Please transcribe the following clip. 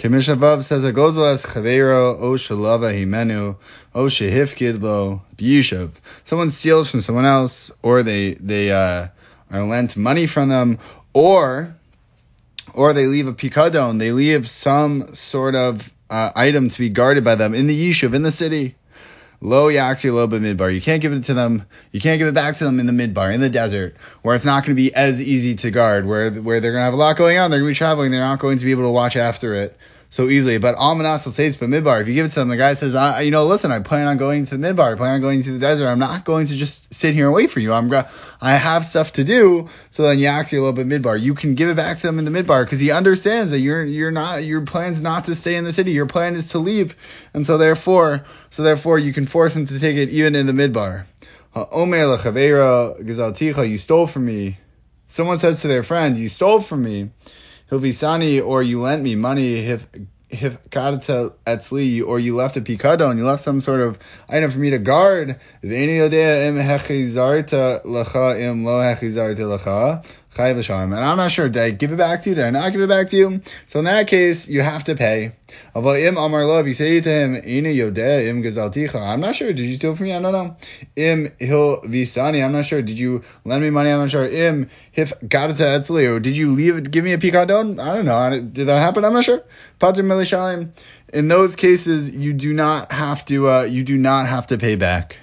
Kimishavav says a gozelas chavero o shalava himenu o shehifkid lo b'yishav. Someone steals from someone else, or they are lent money from them, or they leave a pikadon, they leave some sort of item to be guarded by them in the yishuv, in the city. Lo yaksi lo b'midbar. You can't give it to them. You can't give it back to them in the midbar, in the desert, where it's not going to be as easy to guard, where they're going to have a lot going on. They're going to be traveling. They're not going to be able to watch after it so easily. But almanas l'seitz b'midbar. If you give it to them, the guy says, listen, I plan on going to the midbar. I plan on going to the desert. I'm not going to just sit here and wait for you. I have stuff to do. So then yaksi lo b'midbar. You can give it back to them in the midbar because he understands that your plan's not to stay in the city. Your plan is to leave, and so therefore you can force him to take it even in the midbar. Omer l'chaveira gazalticha, you stole from me. Someone says to their friend, you stole from me. Hilvisani, or you lent me money. If kadata etzli, or you left a pikadon, you left some sort of item for me to guard. V'eni yodea im hechizarta lecha im lo hechizarta lecha. And I'm not sure, did I give it back to you? Did I not give it back to you? So in that case, you have to pay. Im amar lov, you say to him, Ina yodeh im gazalticha. I'm not sure, did you steal from me? I don't know. Im hil visani, I'm not sure, did you lend me money? I'm not sure. Im hif gadata etzli, or did you give me a pikadon? I don't know. Did that happen? I'm not sure. Pater milishalim. In those cases, you do not have to pay back.